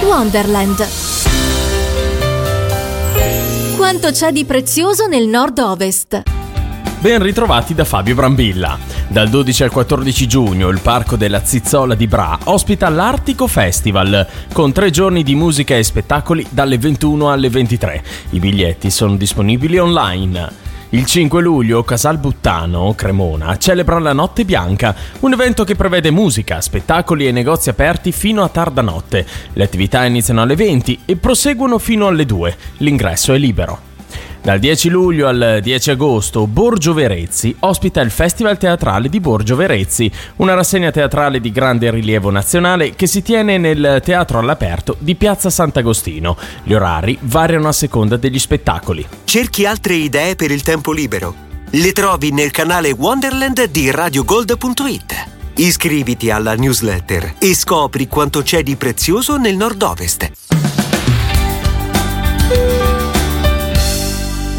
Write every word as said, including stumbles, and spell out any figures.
Wonderland. Quanto c'è di prezioso nel nord-ovest? Ben ritrovati da Fabio Brambilla. Dal dodici al quattordici giugno il Parco della Zizzola di Bra ospita l'Artico Festival, con tre giorni di musica e spettacoli dalle ventuno alle ventitré. I biglietti sono disponibili online. Il cinque luglio Casal Buttano, Cremona, celebra la Notte Bianca, un evento che prevede musica, spettacoli e negozi aperti fino a tarda notte. Le attività iniziano alle venti e proseguono fino alle due. L'ingresso è libero. Dal dieci luglio al dieci agosto Borgio Verezzi ospita il Festival Teatrale di Borgio Verezzi, una rassegna teatrale di grande rilievo nazionale che si tiene nel Teatro all'Aperto di Piazza Sant'Agostino. Gli orari variano a seconda degli spettacoli. Cerchi altre idee per il tempo libero? Le trovi nel canale Wonderland di radio gold punto it. Iscriviti alla newsletter e scopri quanto c'è di prezioso nel nord-ovest.